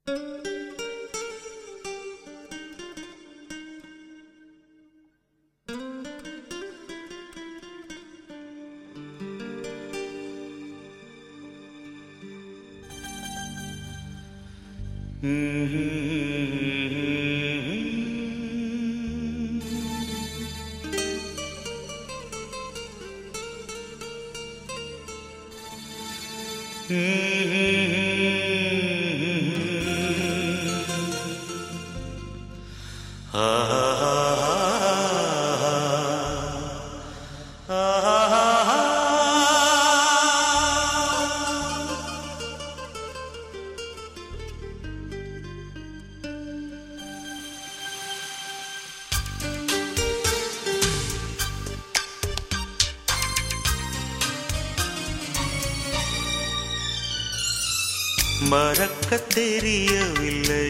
மறக்கத் தெரியவில்லை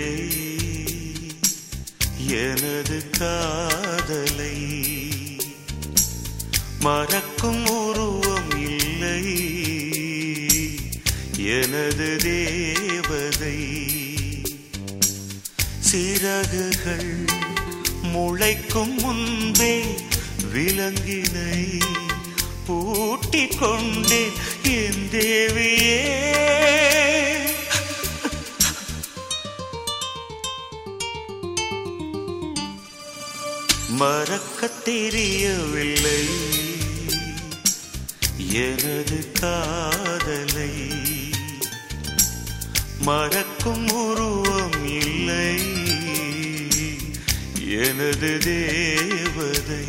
எனது காதலை, மறக்கும் உருவம் இல்லை எனது தேவதை. சிறகுகள் முளைக்கும் முன்பே விலங்கினை பூட்டிக் கொண்டேன் என் தேவியே. மறக்கத் தெரியவில்லை எனது காதலை, மறக்கும் உருவம் இல்லை எனது தேவதை.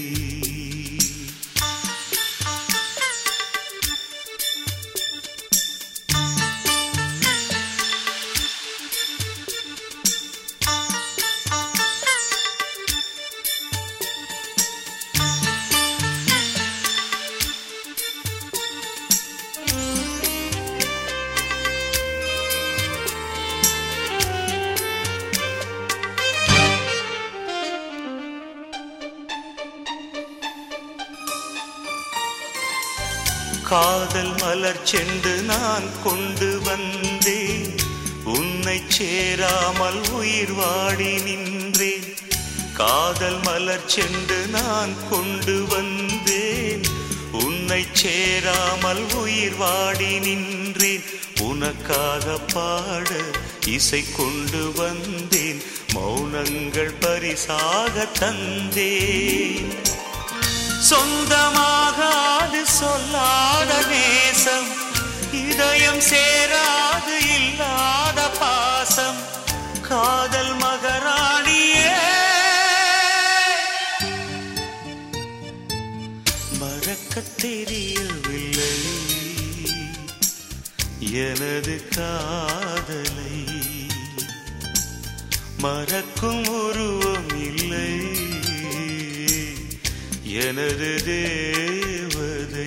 காதல் மலர் செண்டு நான் கொண்டு வந்தேன், உன்னை சேராமல் உயிர் வாடி நின்றேன். காதல் மலர் செண்டு நான் கொண்டு வந்தேன், உன்னை சேராமல் உயிர் வாடி நின்றேன். உனக்காக பாட இசை கொண்டு வந்தேன், மௌனங்கள் பரிசாக தந்தேன். சொந்தமாகாது சொல்லாத நேசம், இதயம் சேராது இல்லாத பாசம். காதல் மகராணியே, மறக்கத் தெரியவில்லை எனது காதலை, மறக்கும் உருவம் இல்லை எனது தேவதை.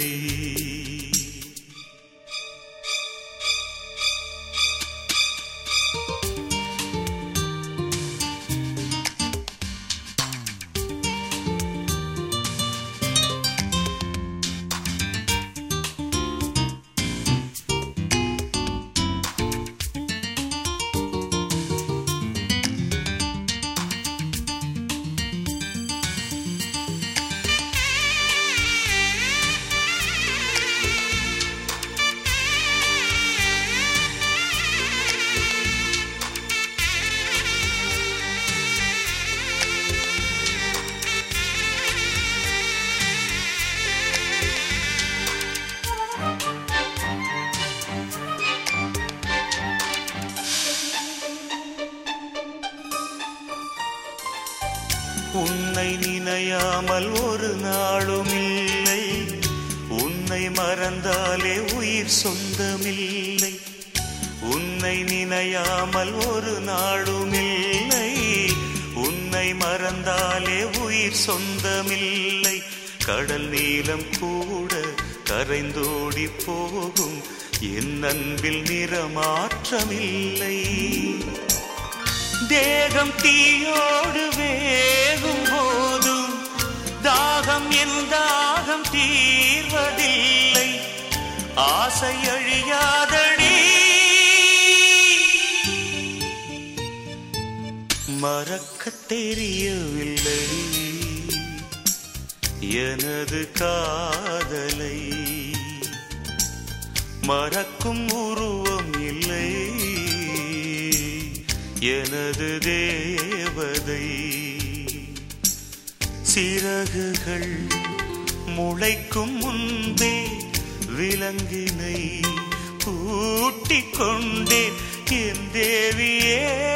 உன்னை நினையாமல் ஒரு நாளும் இல்லை, உன்னை மறந்தாலே உயிர் சொந்தமில்லை. உன்னை நினையாமல் ஒரு நாளும் இல்லை, உன்னை மறந்தாலே உயிர் சொந்தமில்லை. கடல் நீளம் கூட கரைந்தோடி போகும், என் அன்பில் நிறமாற்றமில்லை. தேகம் தீயோடு வேகும் போதும் தாகம் என் தாகம் தீர்வதில்லை. ஆசை அழியாதடி, மறக்கத் தெரியவில்லை எனது காதலை, மறக்கும் உருவம் இல்லை எனது தேவதை. சிறகுகள் முளைக்கும் முன்பே விலங்கினை பூட்டிக் கொண்டேன் என் தேவியே.